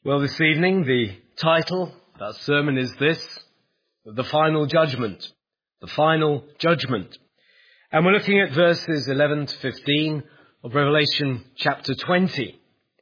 Well, this evening, the title of our sermon is this, The Final Judgment. The Final Judgment. And we're looking at verses 11 to 15 of Revelation chapter 20.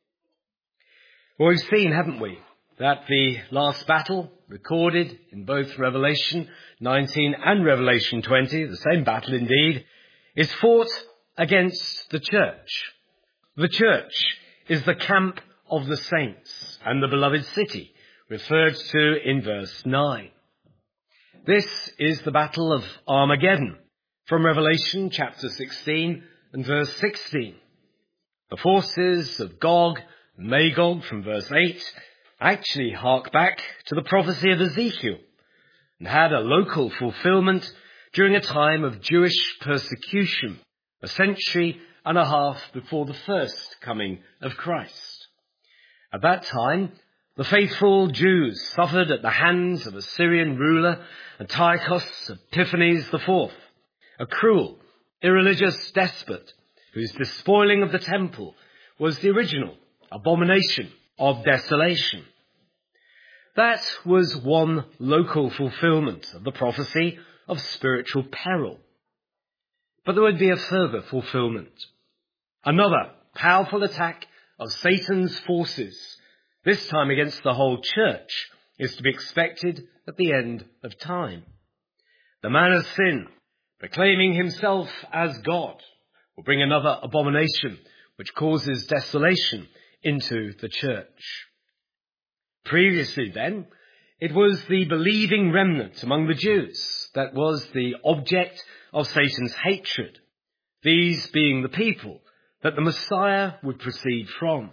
Well, we've seen, haven't we, that the last battle recorded in both Revelation 19 and Revelation 20, the same battle indeed, is fought against the church. The church is the camp of the saints and the beloved city, referred to in verse 9. This is the battle of Armageddon, from Revelation chapter 16 and verse 16. The forces of Gog and Magog from verse 8 actually hark back to the prophecy of Ezekiel and had a local fulfillment during a time of Jewish persecution, a century and a half before the first coming of Christ. At that time, the faithful Jews suffered at the hands of Assyrian ruler Antiochus Epiphanes IV, a cruel, irreligious despot whose despoiling of the temple was the original abomination of desolation. That was one local fulfillment of the prophecy of spiritual peril. But there would be a further fulfillment. Another powerful attack of Satan's forces, this time against the whole church, is to be expected at the end of time. The man of sin, proclaiming himself as God, will bring another abomination which causes desolation into the church. Previously then, it was the believing remnant among the Jews that was the object of Satan's hatred, these being the people that the Messiah would proceed from.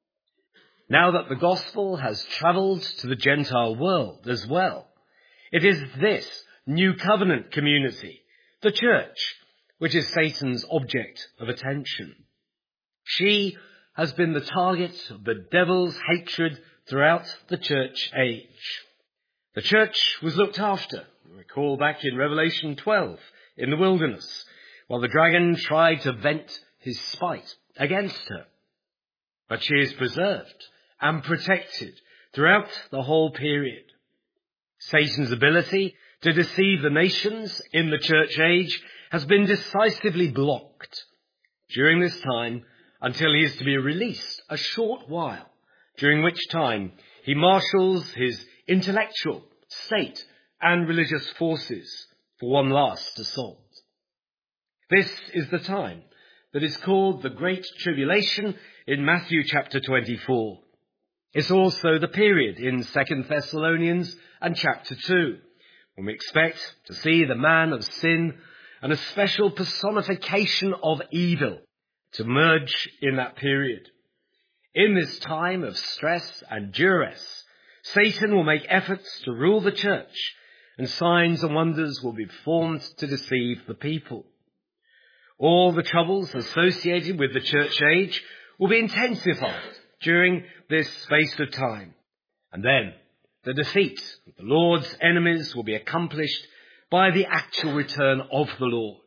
Now that the gospel has travelled to the Gentile world as well, it is this new covenant community, the church, which is Satan's object of attention. She has been the target of the devil's hatred throughout the church age. The church was looked after, recall back in Revelation 12, in the wilderness, while the dragon tried to vent his spite against her. But she is preserved and protected throughout the whole period. Satan's ability to deceive the nations in the church age has been decisively blocked during this time until he is to be released a short while, during which time he marshals his intellectual, state and religious forces for one last assault. This is the time that is called the Great Tribulation in Matthew chapter 24. It's also the period in 2 Thessalonians and chapter 2, when we expect to see the man of sin and a special personification of evil to merge in that period. In this time of stress and duress, Satan will make efforts to rule the church, and signs and wonders will be performed to deceive the people. All the troubles associated with the church age will be intensified during this space of time. And then the defeat of the Lord's enemies will be accomplished by the actual return of the Lord.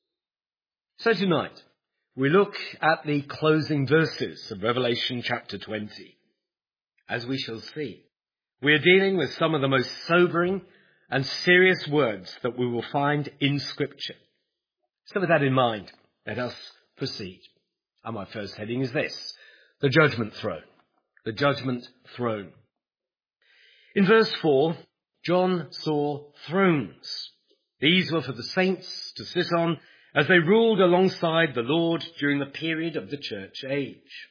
So tonight, we look at the closing verses of Revelation chapter 20. As we shall see, we are dealing with some of the most sobering and serious words that we will find in Scripture. So with that in mind, let us proceed. And my first heading is this, the judgment throne. The judgment throne. In verse 4, John saw thrones. These were for the saints to sit on as they ruled alongside the Lord during the period of the church age.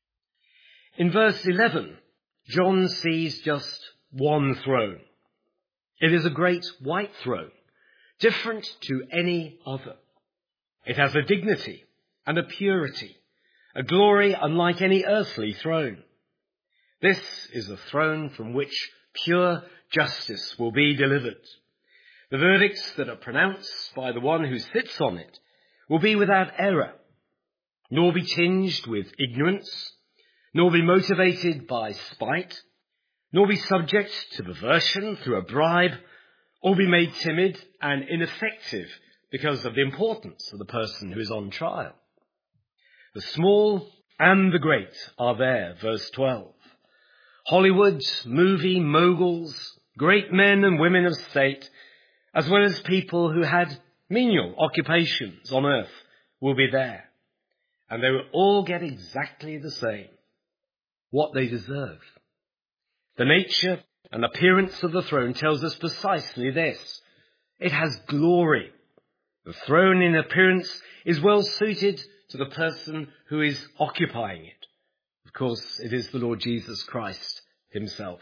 In verse 11, John sees just one throne. It is a great white throne, different to any other. It has a dignity and a purity, a glory unlike any earthly throne. This is a throne from which pure justice will be delivered. The verdicts that are pronounced by the one who sits on it will be without error, nor be tinged with ignorance, nor be motivated by spite, nor be subject to perversion through a bribe, or be made timid and ineffective because of the importance of the person who is on trial. The small and the great are there, verse 12. Hollywood, movie moguls, great men and women of state, as well as people who had menial occupations on earth, will be there. And they will all get exactly the same, what they deserve. The nature and appearance of the throne tells us precisely this. It has glory. The throne in appearance is well suited to the person who is occupying it. Of course, it is the Lord Jesus Christ himself.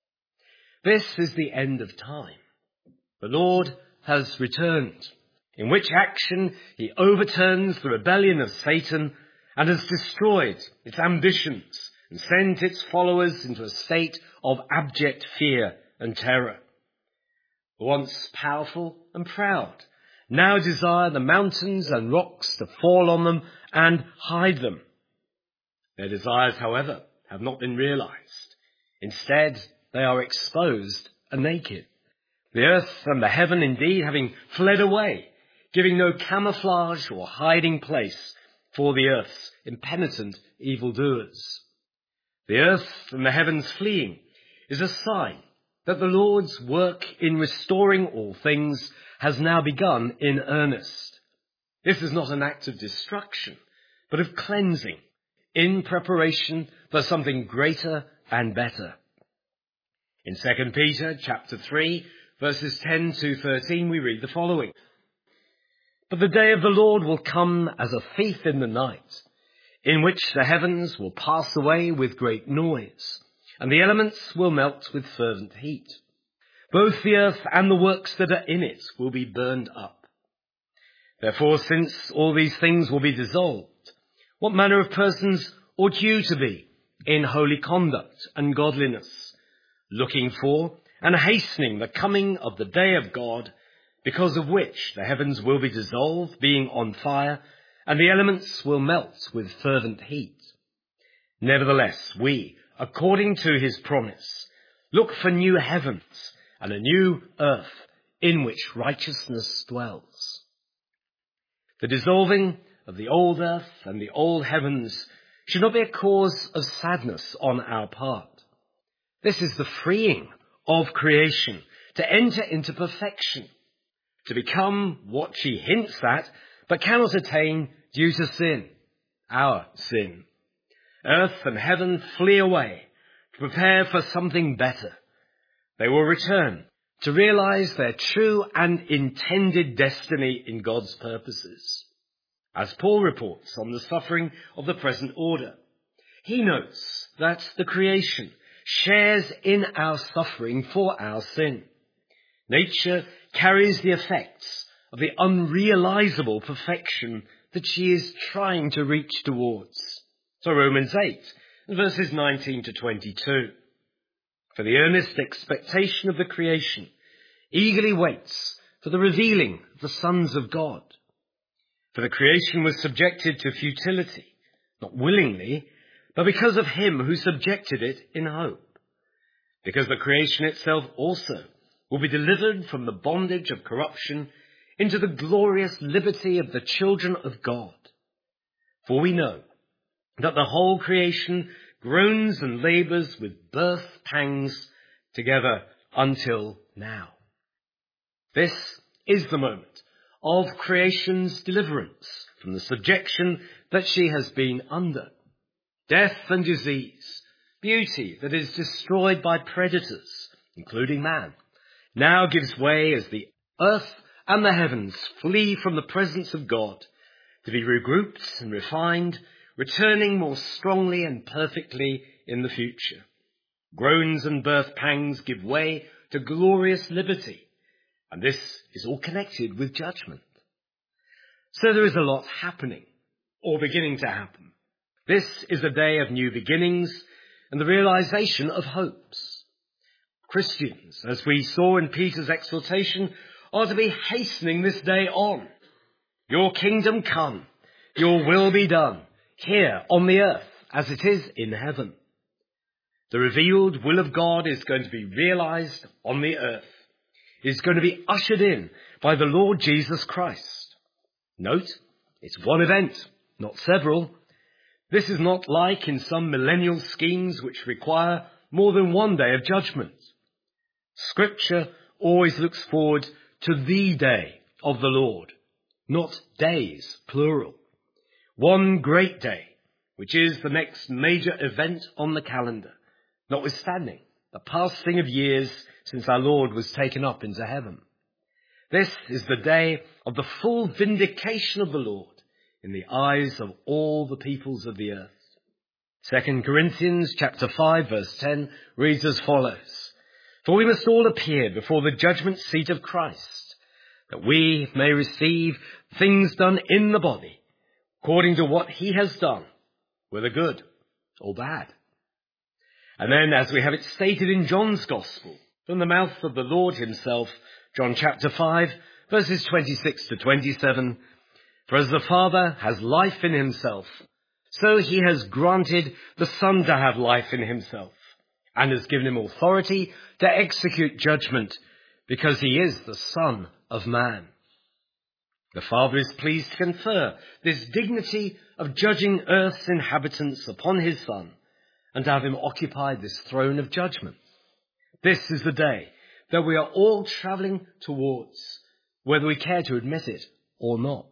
This is the end of time. The Lord has returned, in which action he overturns the rebellion of Satan and has destroyed its ambitions and sent its followers into a state of abject fear and terror. The once powerful and proud now desire the mountains and rocks to fall on them and hide them. Their desires, however, have not been realized. Instead, they are exposed and naked. The earth and the heaven, indeed, having fled away, giving no camouflage or hiding place for the earth's impenitent evildoers. The earth and the heavens fleeing is a sign that the Lord's work in restoring all things has now begun in earnest. This is not an act of destruction, but of cleansing, in preparation for something greater and better. In 2 Peter chapter 3, verses 10 to 13, we read the following. But the day of the Lord will come as a thief in the night, in which the heavens will pass away with great noise, and the elements will melt with fervent heat. Both the earth and the works that are in it will be burned up. Therefore, since all these things will be dissolved, what manner of persons ought you to be in holy conduct and godliness, looking for and hastening the coming of the day of God, because of which the heavens will be dissolved, being on fire, and the elements will melt with fervent heat? Nevertheless, we, according to his promise, look for new heavens and a new earth in which righteousness dwells. The dissolving of the old earth and the old heavens should not be a cause of sadness on our part. This is the freeing of creation to enter into perfection, to become what she hints at but cannot attain due to sin, our sin. Earth and heaven flee away to prepare for something better. They will return to realize their true and intended destiny in God's purposes. As Paul reports on the suffering of the present order, he notes that the creation shares in our suffering for our sin. Nature carries the effects of the unrealizable perfection that she is trying to reach towards. So Romans 8, verses 19 to 22. For the earnest expectation of the creation eagerly waits for the revealing of the sons of God. For the creation was subjected to futility, not willingly, but because of him who subjected it in hope. Because the creation itself also will be delivered from the bondage of corruption into the glorious liberty of the children of God. For we know that the whole creation groans and labours with birth pangs together until now. This is the moment of creation's deliverance from the subjection that she has been under. Death and disease, beauty that is destroyed by predators, including man, now gives way as the earth and the heavens flee from the presence of God to be regrouped and refined, returning more strongly and perfectly in the future. Groans and birth pangs give way to glorious liberty, and this is all connected with judgment. So there is a lot happening, or beginning to happen. This is a day of new beginnings and the realization of hopes. Christians, as we saw in Peter's exhortation, are to be hastening this day on. Your kingdom come, your will be done, here on the earth as it is in heaven. The revealed will of God is going to be realized on the earth. It is going to be ushered in by the Lord Jesus Christ. Note, it's one event, not several. This is not like in some millennial schemes which require more than one day of judgment. Scripture always looks forward to the day of the Lord, not days, plural. One great day, which is the next major event on the calendar, notwithstanding the passing of years since our Lord was taken up into heaven. This is the day of the full vindication of the Lord in the eyes of all the peoples of the earth. 2 Corinthians chapter 5 verse 10 reads as follows: "For we must all appear before the judgment seat of Christ, that we may receive things done in the body, according to what he has done, whether good or bad." And then, as we have it stated in John's Gospel, from the mouth of the Lord himself, John chapter 5, verses 26 to 27, "For as the Father has life in himself, so he has granted the Son to have life in himself, and has given him authority to execute judgment, because he is the Son of Man. The Father is pleased to confer this dignity of judging earth's inhabitants upon his Son, and to have him occupy this throne of judgment. This is the day that we are all travelling towards, whether we care to admit it or not.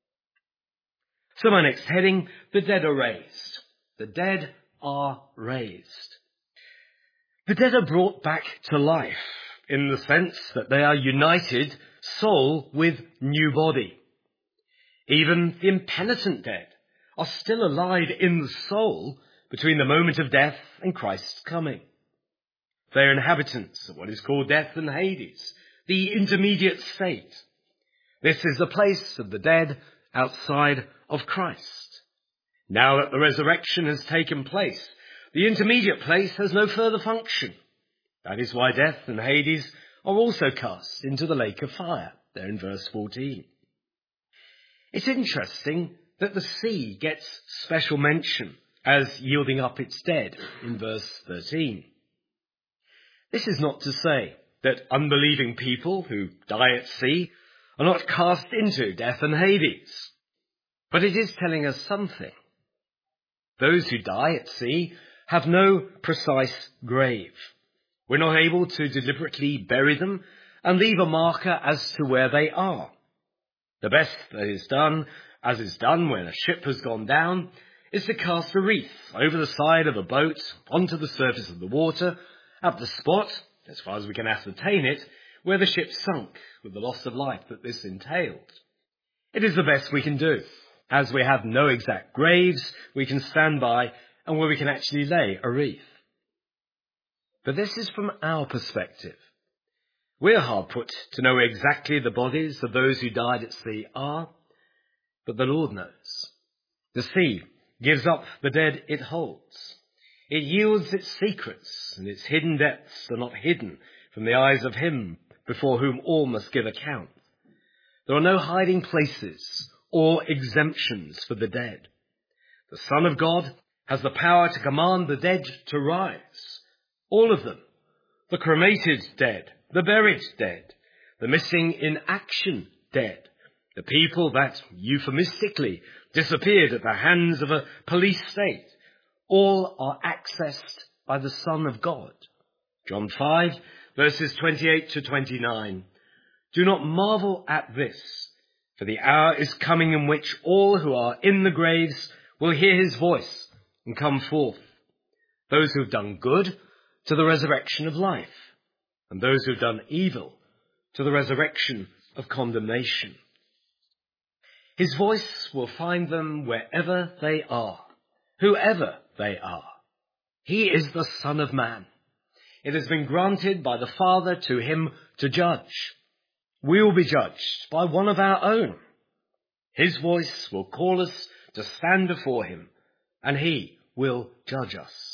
So my next heading, the dead are raised. The dead are raised. The dead are brought back to life, in the sense that they are united soul with new body. Even the impenitent dead are still alive in the soul between the moment of death and Christ's coming. They are inhabitants of what is called death and Hades, the intermediate state. This is the place of the dead outside of Christ. Now that the resurrection has taken place, the intermediate place has no further function. That is why death and Hades are also cast into the lake of fire, there in verse 14. It's interesting that the sea gets special mention as yielding up its dead in verse 13. This is not to say that unbelieving people who die at sea are not cast into death and Hades, but it is telling us something. Those who die at sea have no precise grave. We're not able to deliberately bury them and leave a marker as to where they are. The best that is done, as is done when a ship has gone down, is to cast a wreath over the side of a boat onto the surface of the water at the spot, as far as we can ascertain it, where the ship sunk with the loss of life that this entailed. It is the best we can do, as we have no exact graves we can stand by and where we can actually lay a wreath. But this is from our perspective. We're hard put to know exactly the bodies of those who died at sea are, but the Lord knows. The sea gives up the dead it holds. It yields its secrets, and its hidden depths are not hidden from the eyes of him before whom all must give account. There are no hiding places or exemptions for the dead. The Son of God has the power to command the dead to rise. All of them. The cremated dead, the buried dead, the missing in action dead, the people that euphemistically disappeared at the hands of a police state, all are accessed by the Son of God. John 5, verses 28 to 29. Do not marvel at this, for the hour is coming in which all who are in the graves will hear his voice and come forth. Those who have done good to the resurrection of life, and those who have done evil to the resurrection of condemnation. His voice will find them wherever they are, whoever they are. He is the Son of Man. It has been granted by the Father to him to judge. We will be judged by one of our own. His voice will call us to stand before him, and he will judge us.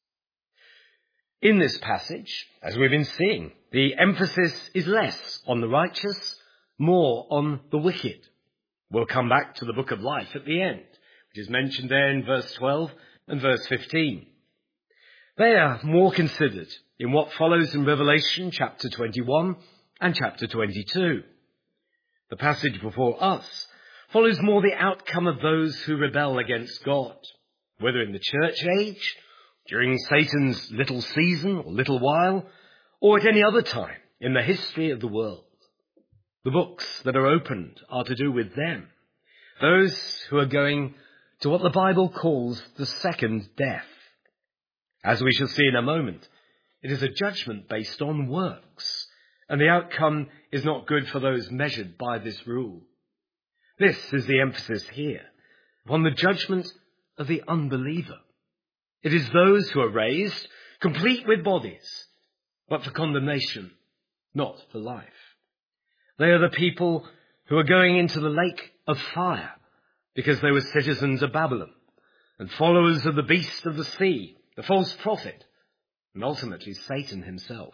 In this passage, as we've been seeing, the emphasis is less on the righteous, more on the wicked. We'll come back to the book of life at the end, which is mentioned there in verse 12 and verse 15. They are more considered in what follows in Revelation chapter 21 and chapter 22. The passage before us follows more the outcome of those who rebel against God, whether in the church age during Satan's little season or little while, or at any other time in the history of the world. The books that are opened are to do with them, those who are going to what the Bible calls the second death. As we shall see in a moment, it is a judgment based on works, and the outcome is not good for those measured by this rule. This is the emphasis here, upon the judgment of the unbeliever. It is those who are raised, complete with bodies, but for condemnation, not for life. They are the people who are going into the lake of fire because they were citizens of Babylon and followers of the beast of the sea, the false prophet, and ultimately Satan himself.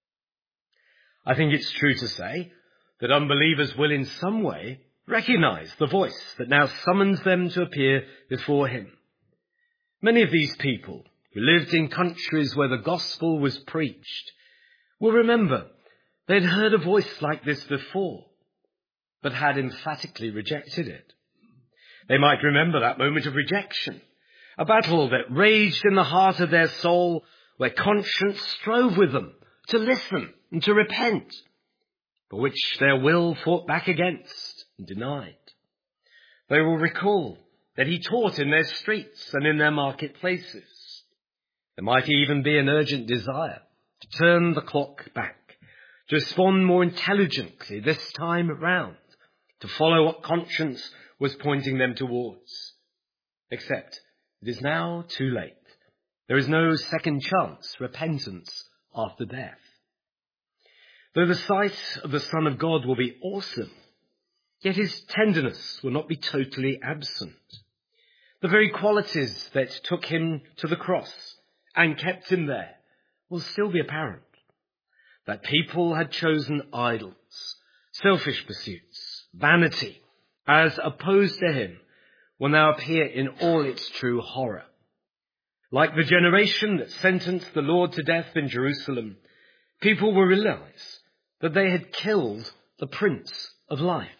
I think it's true to say that unbelievers will in some way recognize the voice that now summons them to appear before him. Many of these people who lived in countries where the gospel was preached will remember they'd heard a voice like this before, but had emphatically rejected it. They might remember that moment of rejection, a battle that raged in the heart of their soul, where conscience strove with them to listen and to repent, but which their will fought back against and denied. They will recall that he taught in their streets and in their marketplaces. There might even be an urgent desire to turn the clock back, to respond more intelligently this time round, to follow what conscience was pointing them towards. Except it is now too late. There is no second chance, repentance after death. Though the sight of the Son of God will be awesome, yet his tenderness will not be totally absent. The very qualities that took him to the cross and kept him there will still be apparent. That people had chosen idols, selfish pursuits, vanity, as opposed to him, will now appear in all its true horror. Like the generation that sentenced the Lord to death in Jerusalem, people will realize that they had killed the Prince of Life.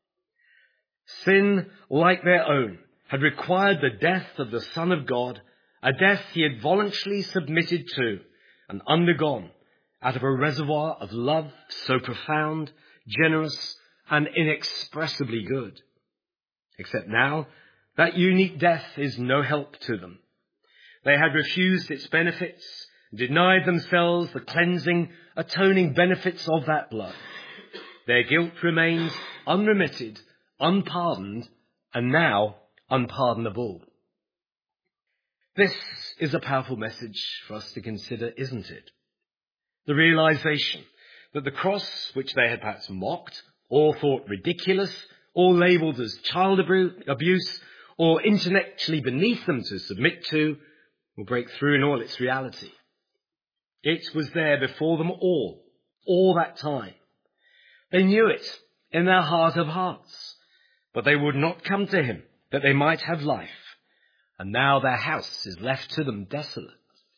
Sin, like their own, had required the death of the Son of God, a death he had voluntarily submitted to and undergone out of a reservoir of love so profound, generous, and inexpressibly good. Except now, that unique death is no help to them. They had refused its benefits, denied themselves the cleansing, atoning benefits of that blood. Their guilt remains unremitted, unpardoned, and now unpardonable. This is a powerful message for us to consider, isn't it? The realization that the cross, which they had perhaps mocked, or thought ridiculous, or labelled as child abuse, or intellectually beneath them to submit to, will break through in all its reality. It was there before them all that time. They knew it in their heart of hearts, but they would not come to him that they might have life, and now their house is left to them desolate.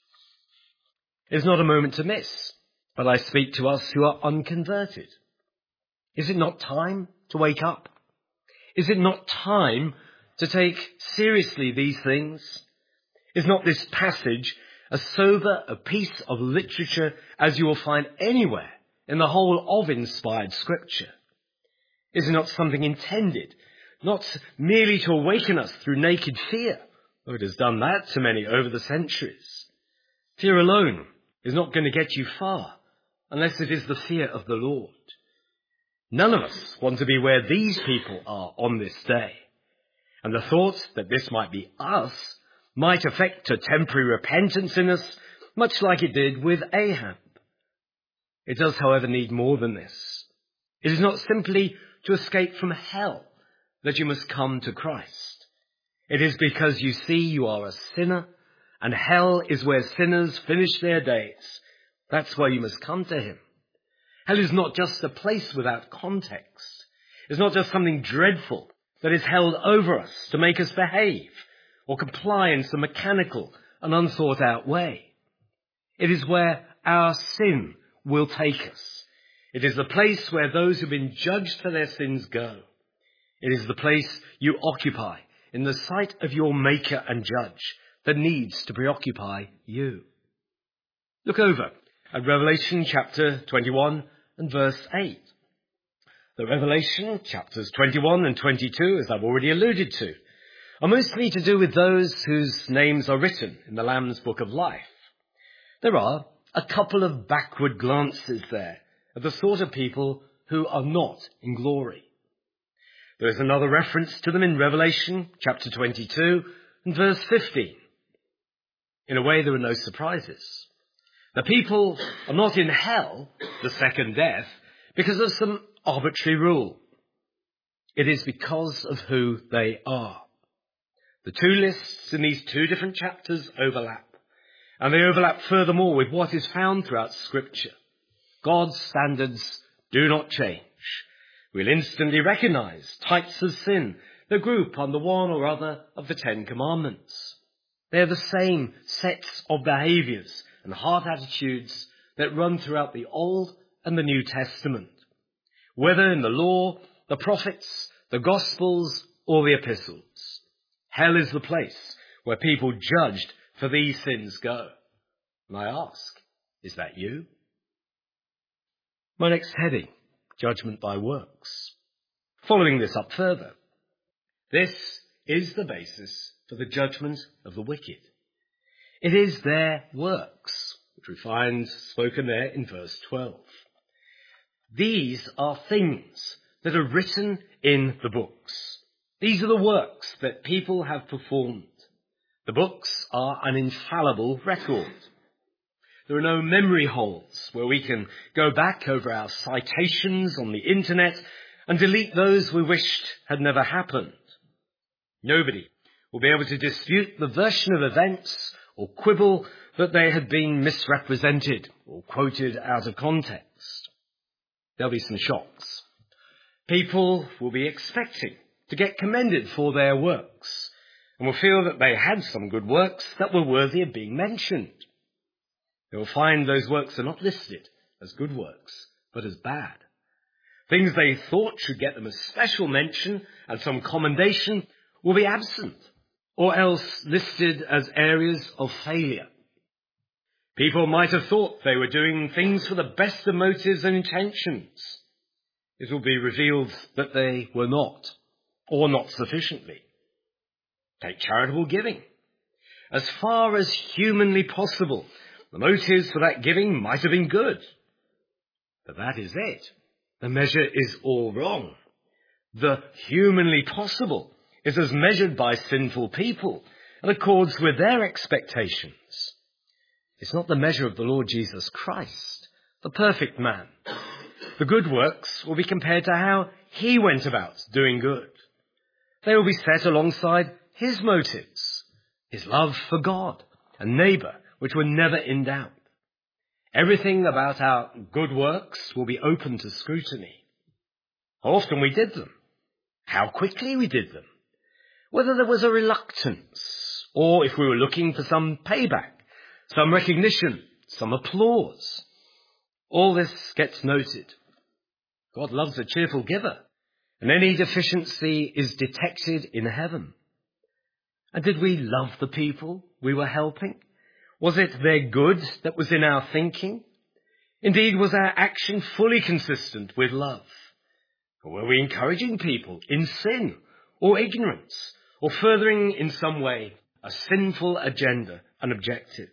It is not a moment to miss, but I speak to us who are unconverted. Is it not time to wake up? Is it not time to take seriously these things? Is not this passage as sober a piece of literature as you will find anywhere in the whole of inspired Scripture? Is it not something intended, not merely to awaken us through naked fear, though it has done that to many over the centuries? Fear alone is not going to get you far, unless it is the fear of the Lord. None of us want to be where these people are on this day. And the thought that this might be us might affect a temporary repentance in us, much like it did with Ahab. It does, however, need more than this. It is not simply to escape from hell that you must come to Christ. It is because you see you are a sinner, and hell is where sinners finish their days. That's why you must come to him. Hell is not just a place without context. It's not just something dreadful that is held over us to make us behave or comply in some mechanical and unthought out way. It is where our sin will take us. It is the place where those who've been judged for their sins go. It is the place you occupy in the sight of your Maker and Judge, that needs to preoccupy you. Look over at Revelation chapter 21 and verse 8. The Revelation chapters 21 and 22, as I've already alluded to, are mostly to do with those whose names are written in the Lamb's Book of Life. There are a couple of backward glances there at the sort of people who are not in glory. There is another reference to them in Revelation chapter 22 and verse 15. In a way, there are no surprises. The people are not in hell, the second death, because of some arbitrary rule. It is because of who they are. The two lists in these two different chapters overlap, and they overlap furthermore with what is found throughout Scripture. God's standards do not change. We'll instantly recognize types of sin that group under one or other of the Ten Commandments. They are the same sets of behaviors and heart attitudes that run throughout the Old and the New Testament, whether in the law, the prophets, the Gospels, or the epistles. Hell is the place where people judged for these sins go. And I ask, is that you? My next heading, judgment by works. Following this up further, this is the basis for the judgment of the wicked. It is their works, which we find spoken there in verse 12. These are things that are written in the books. These are the works that people have performed. The books are an infallible record. There are no memory holes where we can go back over our citations on the internet and delete those we wished had never happened. Nobody will be able to dispute the version of events or quibble that they had been misrepresented or quoted out of context. There'll be some shocks. People will be expecting to get commended for their works and will feel that they had some good works that were worthy of being mentioned. They will find those works are not listed as good works, but as bad. Things they thought should get them a special mention and some commendation will be absent, or else listed as areas of failure. People might have thought they were doing things for the best of motives and intentions. It will be revealed that they were not, or not sufficiently. Take charitable giving. As far as humanly possible, the motives for that giving might have been good. But that is it. The measure is all wrong. The humanly possible is as measured by sinful people and accords with their expectations. It's not the measure of the Lord Jesus Christ, the perfect man. The good works will be compared to how he went about doing good. They will be set alongside his motives, his love for God and neighbour, which were never in doubt. Everything about our good works will be open to scrutiny. How often we did them, how quickly we did them, whether there was a reluctance, or if we were looking for some payback, some recognition, some applause. All this gets noted. God loves a cheerful giver, and any deficiency is detected in heaven. And did we love the people we were helping? Was it their good that was in our thinking? Indeed, was our action fully consistent with love? Or were we encouraging people in sin or ignorance, or furthering in some way a sinful agenda and objective?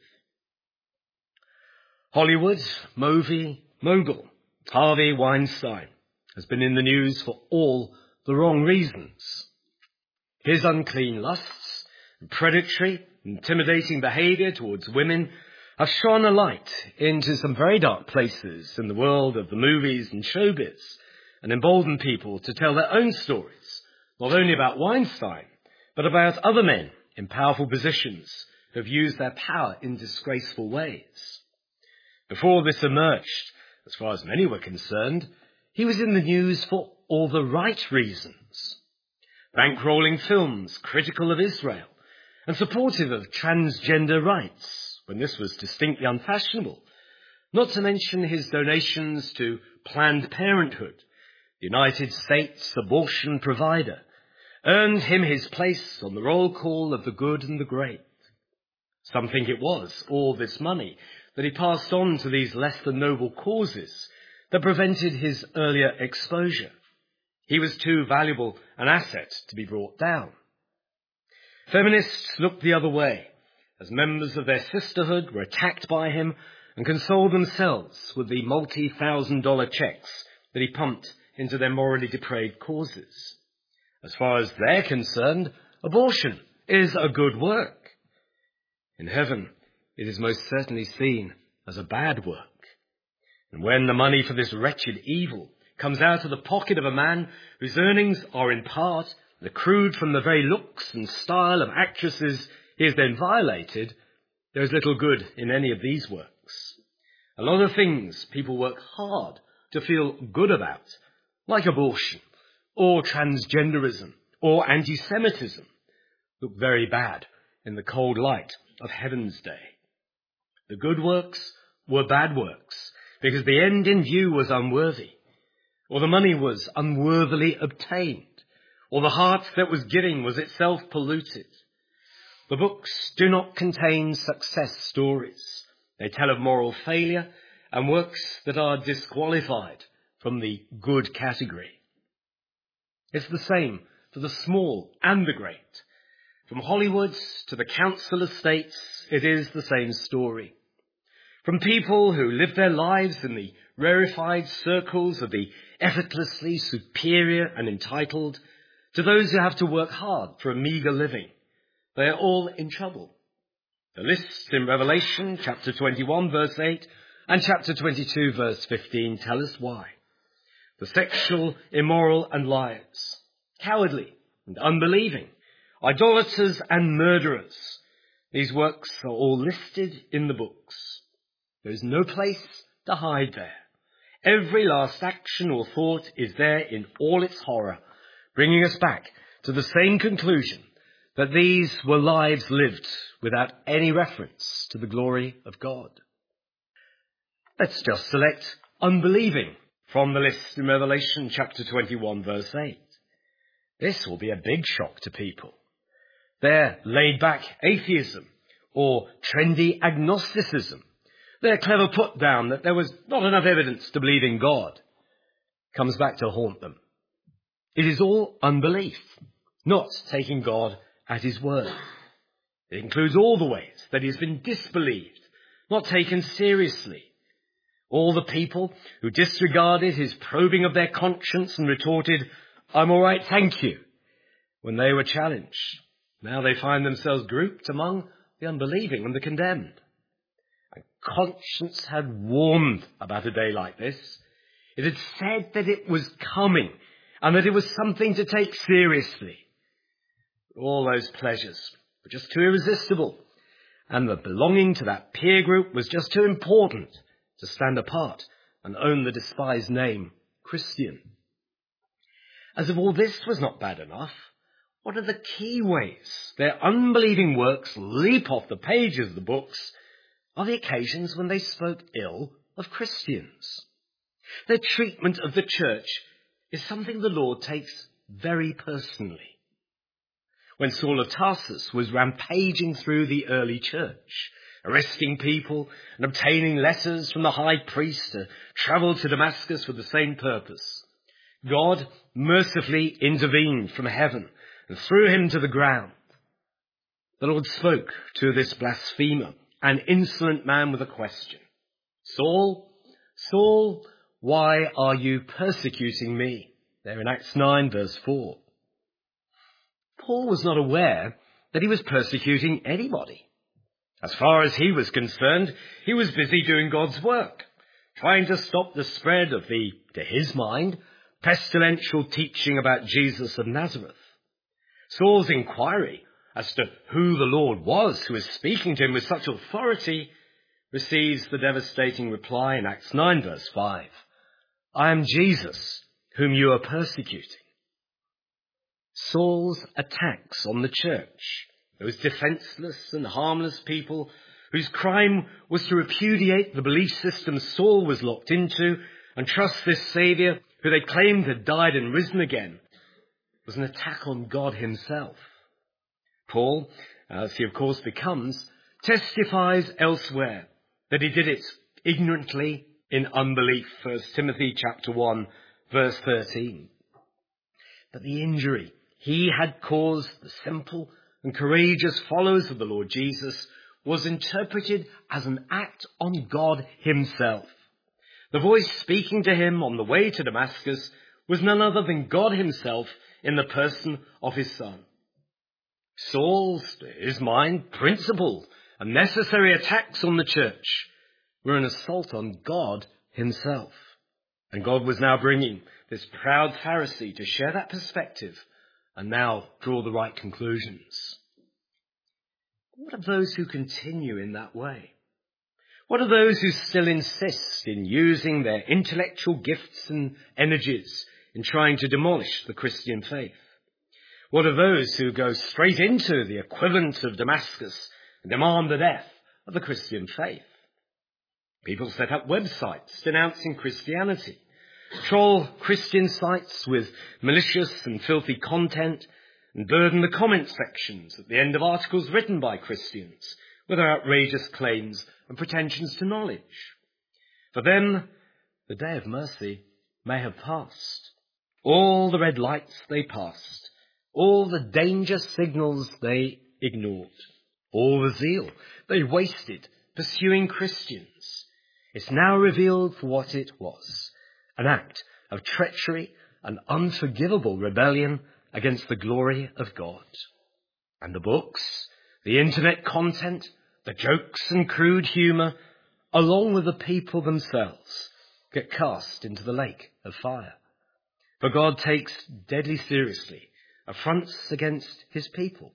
Hollywood movie mogul Harvey Weinstein has been in the news for all the wrong reasons. His unclean lusts and predatory, intimidating behaviour towards women have shone a light into some very dark places in the world of the movies and showbiz and emboldened people to tell their own stories, not only about Weinstein, but about other men in powerful positions who have used their power in disgraceful ways. Before this emerged, as far as many were concerned, he was in the news for all the right reasons. Bankrolling films critical of Israel and supportive of transgender rights, when this was distinctly unfashionable, not to mention his donations to Planned Parenthood, the United States abortion provider, earned him his place on the roll call of the good and the great. Some think it was all this money that he passed on to these less than noble causes that prevented his earlier exposure. He was too valuable an asset to be brought down. Feminists looked the other way, as members of their sisterhood were attacked by him and consoled themselves with the multi-thousand-dollar checks that he pumped into their morally depraved causes. As far as they're concerned, abortion is a good work. In heaven, it is most certainly seen as a bad work. And when the money for this wretched evil comes out of the pocket of a man whose earnings are in part accrued from the very looks and style of actresses he has then violated, there is little good in any of these works. A lot of things people work hard to feel good about, like abortion, or transgenderism, or anti-Semitism, look very bad in the cold light of heaven's day. The good works were bad works, because the end in view was unworthy, or the money was unworthily obtained, or the heart that was giving was itself polluted. The books do not contain success stories. They tell of moral failure and works that are disqualified from the good category. It's the same for the small and the great. From Hollywood to the council estates, it is the same story. From people who live their lives in the rarefied circles of the effortlessly superior and entitled, to those who have to work hard for a meagre living, they are all in trouble. The lists in Revelation chapter 21 verse 8 and chapter 22 verse 15 tell us why. The sexual, immoral and liars, cowardly and unbelieving, idolaters and murderers. These works are all listed in the books. There is no place to hide there. Every last action or thought is there in all its horror, bringing us back to the same conclusion that these were lives lived without any reference to the glory of God. Let's just select unbelieving from the list in Revelation chapter 21 verse 8. This will be a big shock to people. Their laid-back atheism or trendy agnosticism, their clever put-down that there was not enough evidence to believe in God, comes back to haunt them. It is all unbelief, not taking God at his word. It includes all the ways that he has been disbelieved, not taken seriously. All the people who disregarded his probing of their conscience and retorted, "I'm all right, thank you," when they were challenged. Now they find themselves grouped among the unbelieving and the condemned. And conscience had warned about a day like this. It had said that it was coming and that it was something to take seriously. All those pleasures were just too irresistible, and the belonging to that peer group was just too important to stand apart and own the despised name Christian. As if all this was not bad enough, what are the key ways their unbelieving works leap off the pages of the books are the occasions when they spoke ill of Christians. Their treatment of the church is something the Lord takes very personally. When Saul of Tarsus was rampaging through the early church, arresting people and obtaining letters from the high priest to travel to Damascus with the same purpose, God mercifully intervened from heaven and threw him to the ground. The Lord spoke to this blasphemer, an insolent man, with a question. "Saul, Saul, why are you persecuting me?" There in Acts 9 verse 4. Paul was not aware that he was persecuting anybody. As far as he was concerned, he was busy doing God's work, trying to stop the spread of the, to his mind, pestilential teaching about Jesus of Nazareth. Saul's inquiry as to who the Lord was who was speaking to him with such authority receives the devastating reply in Acts 9 verse 5. "I am Jesus, whom you are persecuting." Saul's attacks on the church, those defenseless and harmless people whose crime was to repudiate the belief system Saul was locked into and trust this Saviour who they claimed had died and risen again, was an attack on God himself. Paul, as he of course becomes, testifies elsewhere that he did it ignorantly in unbelief. 1 Timothy chapter 1, verse 13. But the injury he had caused the simple and courageous followers of the Lord Jesus was interpreted as an act on God himself. The voice speaking to him on the way to Damascus was none other than God himself in the person of his Son. Saul's, to his mind, principal and necessary attacks on the church were an assault on God himself. And God was now bringing this proud Pharisee to share that perspective and now draw the right conclusions. What of those who continue in that way? What of those who still insist in using their intellectual gifts and energies in trying to demolish the Christian faith? What of those who go straight into the equivalent of Damascus and demand the death of the Christian faith? People set up websites denouncing Christianity, troll Christian sites with malicious and filthy content, and burden the comment sections at the end of articles written by Christians with their outrageous claims and pretensions to knowledge. For them, the day of mercy may have passed. All the red lights they passed, all the danger signals they ignored, all the zeal they wasted pursuing Christians, it's now revealed for what it was, an act of treachery and unforgivable rebellion against the glory of God. And the books, the internet content, the jokes and crude humour, along with the people themselves, get cast into the lake of fire. For God takes deadly seriously affronts against his people.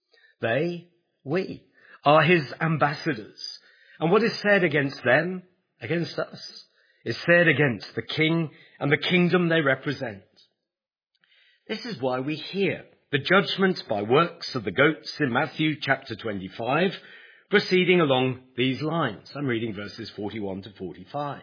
We, are his ambassadors. And what is said against them, against us, is said against the king and the kingdom they represent. This is why we hear the judgment by works of the goats in Matthew chapter 25, proceeding along these lines. I'm reading verses 41 to 45.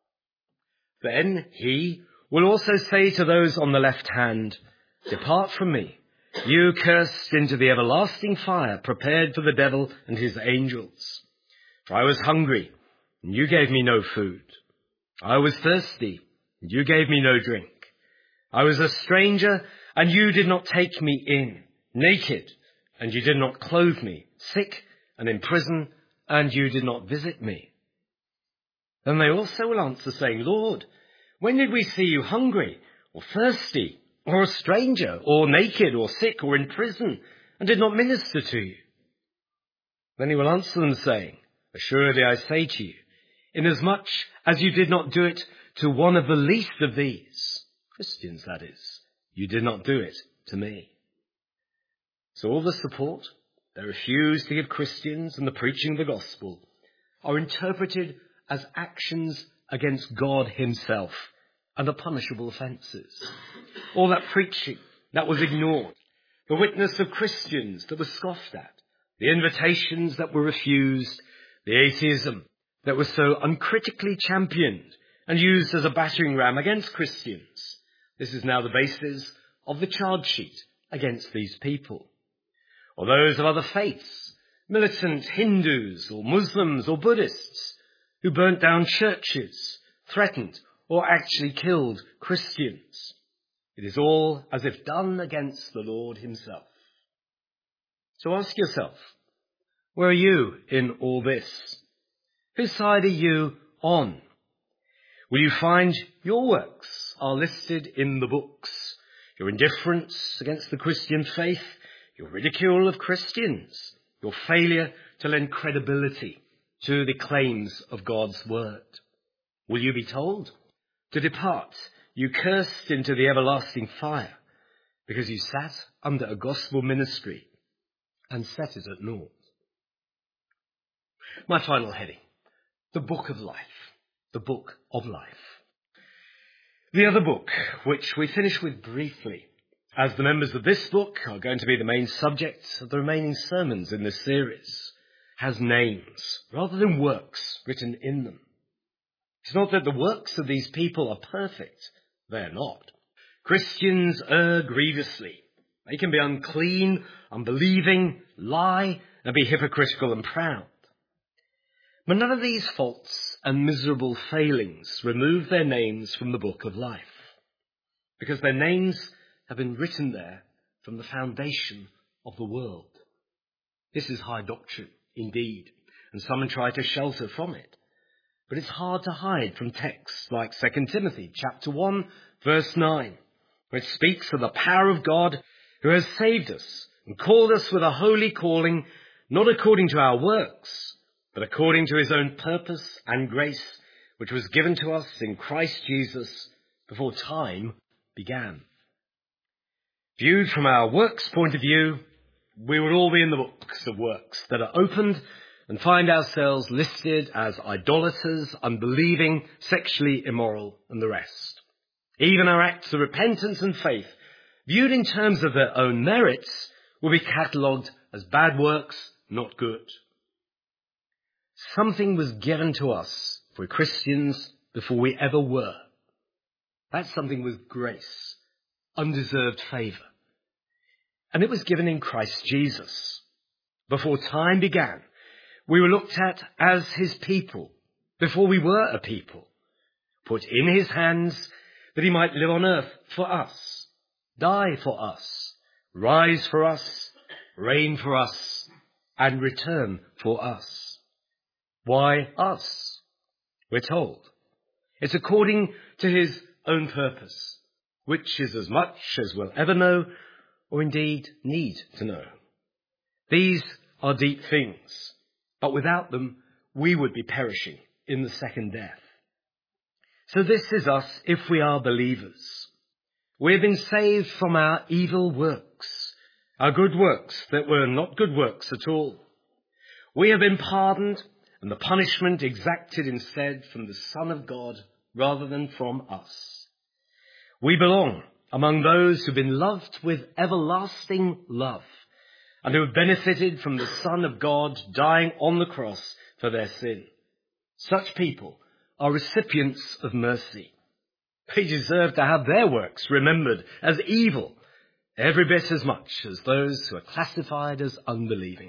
Then he will also say to those on the left hand, "Depart from me, you cursed, into the everlasting fire prepared for the devil and his angels. For I was hungry, and you gave me no food. I was thirsty, and you gave me no drink. I was a stranger, and you did not take me in, naked, and you did not clothe me, sick and in prison, and you did not visit me." Then they also will answer, saying, "Lord, when did we see you hungry, or thirsty, or a stranger, or naked, or sick, or in prison, and did not minister to you?" Then he will answer them, saying, "Assuredly I say to you, inasmuch as you did not do it to one of the least of these," Christians that is, "you did not do it to me." So all the support they refuse to give Christians and the preaching of the gospel are interpreted as actions against God himself and are punishable offences. All that preaching that was ignored, the witness of Christians that was scoffed at, the invitations that were refused, the atheism that was so uncritically championed and used as a battering ram against Christians. This is now the basis of the charge sheet against these people. Or those of other faiths, militant Hindus or Muslims or Buddhists, who burnt down churches, threatened or actually killed Christians. It is all as if done against the Lord himself. So ask yourself, where are you in all this? Whose side are you on? Will you find your works are listed in the books? Your indifference against the Christian faith, your ridicule of Christians, your failure to lend credibility to the claims of God's word. Will you be told to depart, you cursed, into the everlasting fire, because you sat under a gospel ministry and set it at naught? My final heading, the book of life, the book of life. The other book, which we finish with briefly, as the members of this book are going to be the main subject of the remaining sermons in this series, has names rather than works written in them. It's not that the works of these people are perfect. They're not. Christians err grievously. They can be unclean, unbelieving, lie, and be hypocritical and proud. But none of these faults and miserable failings remove their names from the book of life, because their names have been written there from the foundation of the world. This is high doctrine, indeed, and some try to shelter from it. But it's hard to hide from texts like 2 Timothy chapter 1, verse 9, where it speaks of the power of God who has saved us and called us with a holy calling, not according to our works, but according to his own purpose and grace, which was given to us in Christ Jesus before time began. Viewed from our works point of view, we would all be in the books of works that are opened and find ourselves listed as idolaters, unbelieving, sexually immoral, and the rest. Even our acts of repentance and faith, viewed in terms of their own merits, will be catalogued as bad works, not good. Something was given to us for Christians before we ever were. That something was grace, undeserved favour. And it was given in Christ Jesus. Before time began, we were looked at as his people, before we were a people, put in his hands that he might live on earth for us, die for us, rise for us, reign for us, and return for us. Why us? We're told. It's according to his own purpose, which is as much as we'll ever know, or indeed need to know. These are deep things, but without them we would be perishing in the second death. So this is us if we are believers. We have been saved from our evil works, our good works that were not good works at all. We have been pardoned, and the punishment exacted instead from the Son of God rather than from us. We belong among those who have been loved with everlasting love and who have benefited from the Son of God dying on the cross for their sin. Such people are recipients of mercy. They deserve to have their works remembered as evil every bit as much as those who are classified as unbelieving.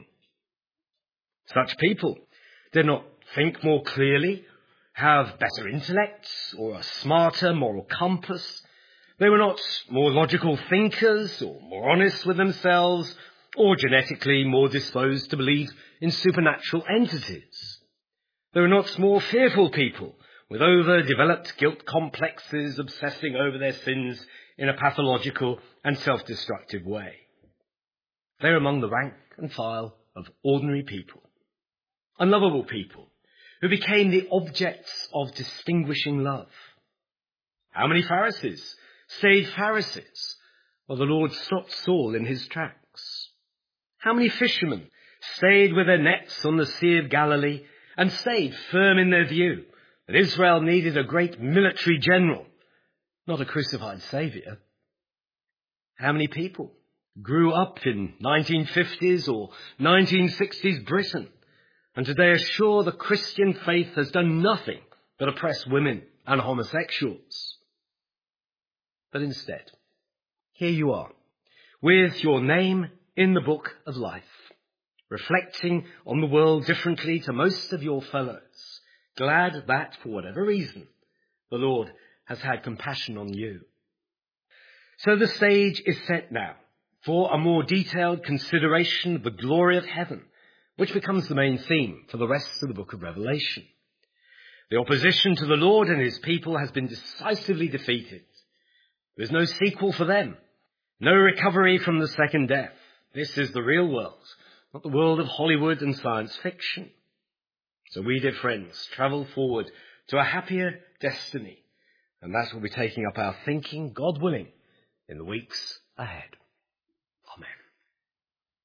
Such people did not think more clearly, have better intellects, or a smarter moral compass. They were not more logical thinkers, or more honest with themselves, or genetically more disposed to believe in supernatural entities. They were not more fearful people, with overdeveloped guilt complexes obsessing over their sins in a pathological and self-destructive way. They are among the rank and file of ordinary people, unlovable people, who became the objects of distinguishing love. How many Pharisees stayed Pharisees while the Lord stopped Saul in his tracks? How many fishermen stayed with their nets on the Sea of Galilee and stayed firm in their view that Israel needed a great military general, not a crucified saviour? How many people grew up in 1950s or 1960s Britain and today are sure the Christian faith has done nothing but oppress women and homosexuals? But instead, here you are, with your name in the book of life, reflecting on the world differently to most of your fellows, glad that, for whatever reason, the Lord has had compassion on you. So the stage is set now for a more detailed consideration of the glory of heaven, which becomes the main theme for the rest of the book of Revelation. The opposition to the Lord and his people has been decisively defeated. There is no sequel for them, no recovery from the second death. This is the real world, not the world of Hollywood and science fiction. So we, dear friends, travel forward to a happier destiny, and that will be taking up our thinking, God willing, in the weeks ahead.